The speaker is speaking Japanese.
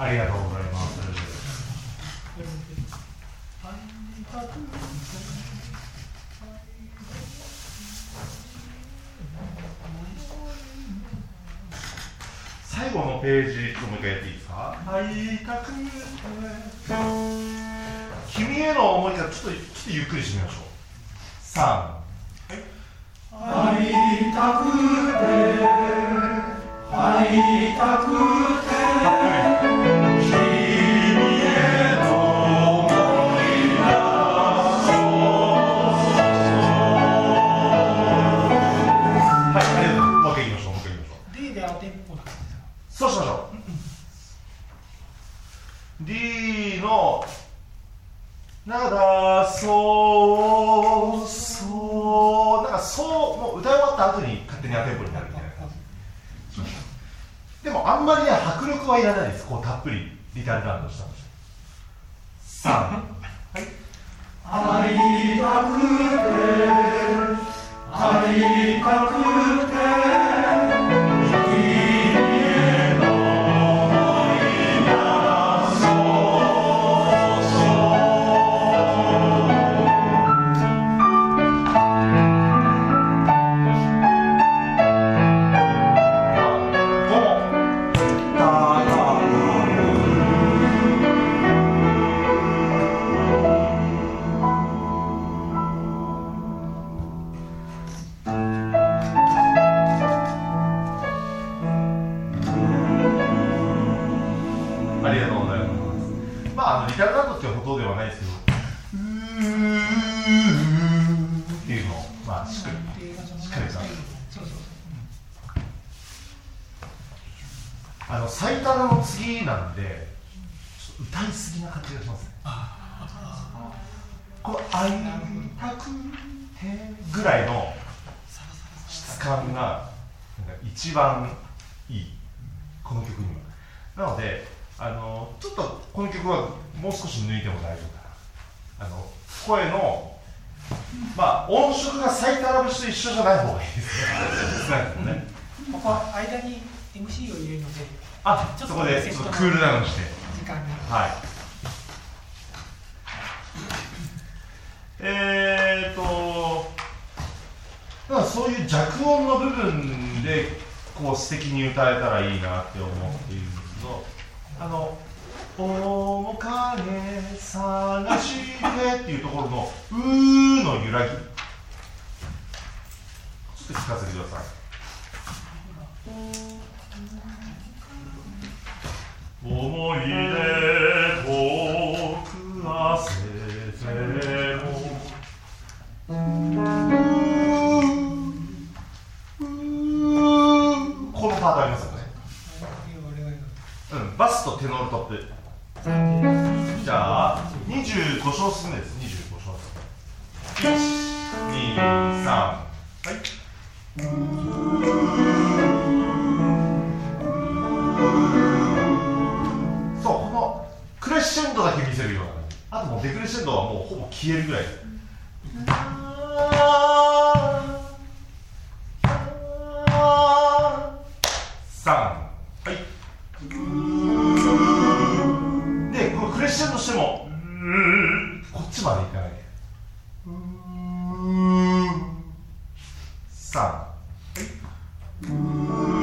ありがとうございます。最後のページ、もう一回やっていいですか。会いたくて君への思いがちょっとゆっくりしてみましょう。3、はい、会いたくて会いたくて君への思いがはい、ありがとう。もう一回いきましょう。 D でアテンポだ。 そうしましょう。D のなんかそうそうなんかそうもう歌い終わった後に勝手にアテンポになるみたいな感じ。でもあんまりね迫力はいらないです。こうたっぷりリターンランドしたんです。3、はい。会いたくて会いたくてリターンランドってほどではないですけど、っていうのを、まあ、しっかり最多の次なんで、ちょっと歌いすぎな感じがしますね。この会いたくてぐらいの質感がなんか一番いい、この曲には。なので、ちょっとこの曲はもう少し抜いても大丈夫かな。声の、まあ、音色が最多ラブシと一緒じゃない方がいいですね。 ここは間に MC を入れるので、 そこでちょっとクールダウンして時間に。 はい。だからそういう弱音の部分でこう素敵に歌えたらいいなって思っているんですけど、面影探してっていうところのうーの揺らぎ、ちょっと聞かせてください。思い出遠くはせてもこのパートありますよね。バスとテノールトップ。じゃあ25小節目です。25小節目。1、2、3、はい。そう、このクレッシェンドだけ見せるような感じ。あともうデクレッシェンドはもうほぼ消えるぐらい。3、はい。で、このクレッシェンドしてもこっちまでいかない。3、はい。